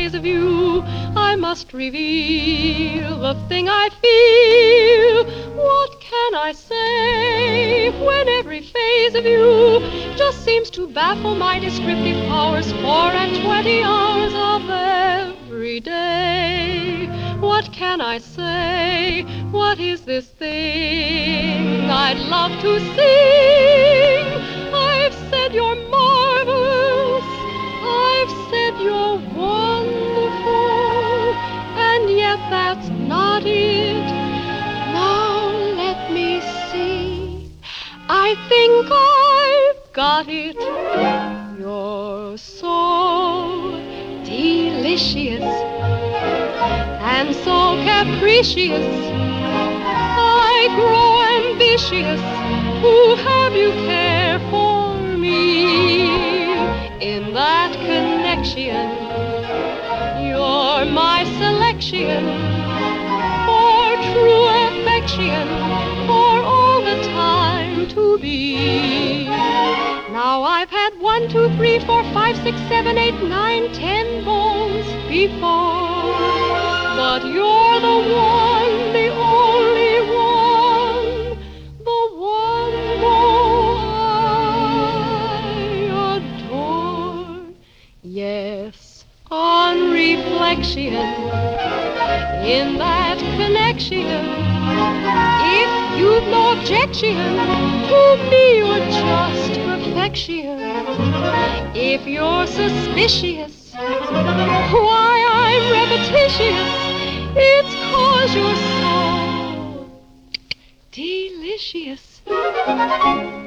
phase of you, I must reveal the thing I feel. What can I say when every phase of you just seems to baffle my descriptive powers? 4 and 20 hours of every day. What can I say? What is this thing I'd love to sing? I've said you're marvelous, I've said you're wonderful, and yet that's not it. Now let me see, I think I've got it. You're so delicious and so capricious, I grow ambitious to have you care for me. In that connection, you're my selection for true affection, for all the time to be. Now I've had 1, 2, 3, 4, 5, 6, 7, 8, 9, 10 bones before, but you're the one, the only one, the one I adore. Yes, on reflection, in that connection, if you've no objection, to me you're just perfection. If you're suspicious, why I'm repetitious, it's 'cause you're so delicious.